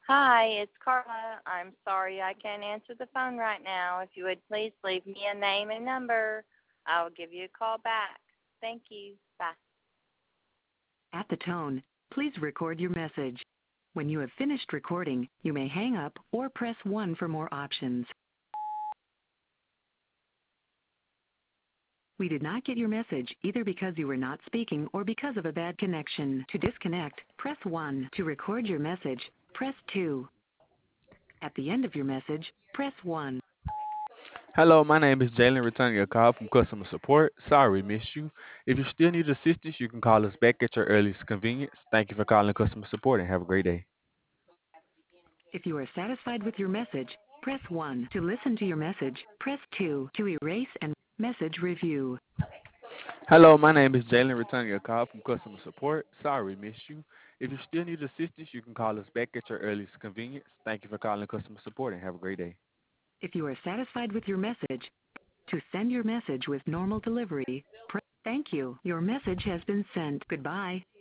Hi, it's Carla. I'm sorry I can't answer the phone right now. If you would please leave me a name and number, I will give you a call back. Thank you. Bye. At the tone, please record your message. When you have finished recording, you may hang up or press 1 for more options. We did not get your message either because you were not speaking or because of a bad connection. To disconnect, press 1. To record your message, press 2. At the end of your message, press 1. Hello, my name is Jalen, returning your call from customer support. Sorry we missed you. If you still need assistance, you can call us back at your earliest convenience. Thank you for calling customer support and have a great day. If you are satisfied with your message, press 1. To listen to your message, press 2. To erase and message review. Hello, my name is Jalen, returning your call from customer support. Sorry we missed you. If you still need assistance, you can call us back at your earliest convenience. Thank you for calling customer support and have a great day. If you are satisfied with your message, to send your message with normal delivery, press thank you. Your message has been sent. Goodbye.